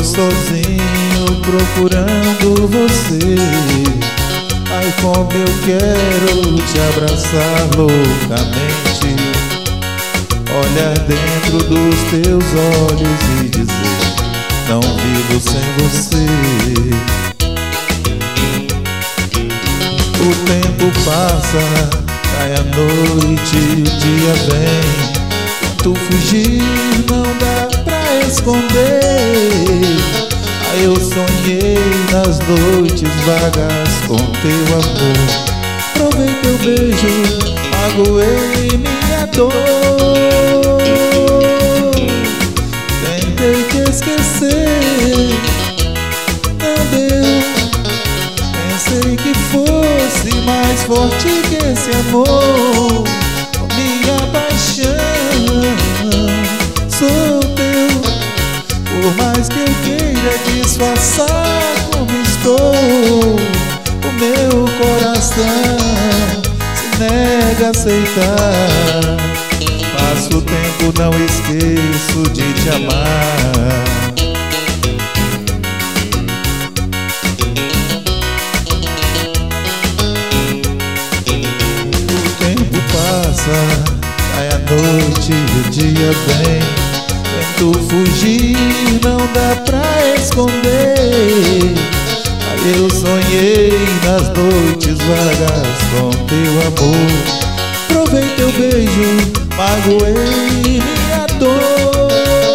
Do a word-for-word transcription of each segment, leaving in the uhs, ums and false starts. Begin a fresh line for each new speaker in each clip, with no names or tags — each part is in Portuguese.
sozinho procurando você. Ai, como eu quero te abraçar loucamente, olhar dentro dos teus olhos e dizer: não vivo sem você. O tempo passa, cai a noite e o dia vem. Tu fugir não dá pra esconder. Aí eu sonhei nas noites vagas com teu amor. Provei teu beijo, magoei minha dor. Tentei te esquecer, não deu. Pensei que fosse mais forte que esse amor. Minha paixão, sou teu. Por mais que eu queira disfarçar como estou, o meu coração se nega a aceitar. Passo o tempo, não esqueço de te amar. O tempo passa, cai a noite e o dia vem. Tento fugir, não dá pra esconder. Aí eu sonhei nas noites vagas com teu amor. Provei teu beijo, magoei minha dor.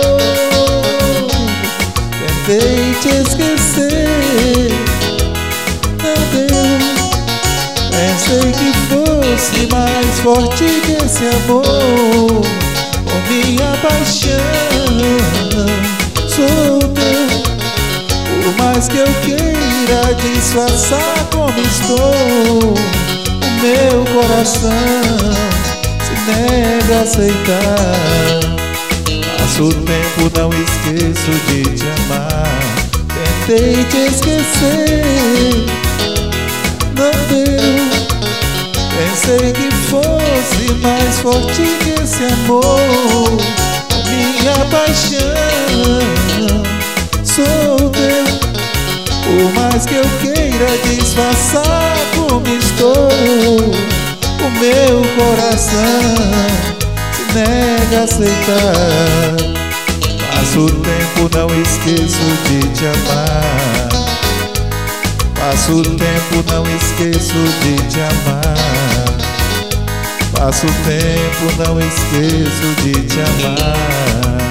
Tentei te esquecer, não deu. Pensei que fosse mais forte que esse amor. Com minha paixão, sou teu. Por mais que eu queira disfarçar como estou, o meu coração se nega a aceitar. Passo o tempo, não esqueço de te amar. Tentei te esquecer, não deu. Pensei que fosse mais forte que esse amor. Minha paixão, sou teu. Por mais que eu queira disfarçar como estou, o meu coração se nega a aceitar. Passo o tempo, não esqueço de te amar. Passo o tempo, não esqueço de te amar. Passo o tempo, não esqueço de te amar.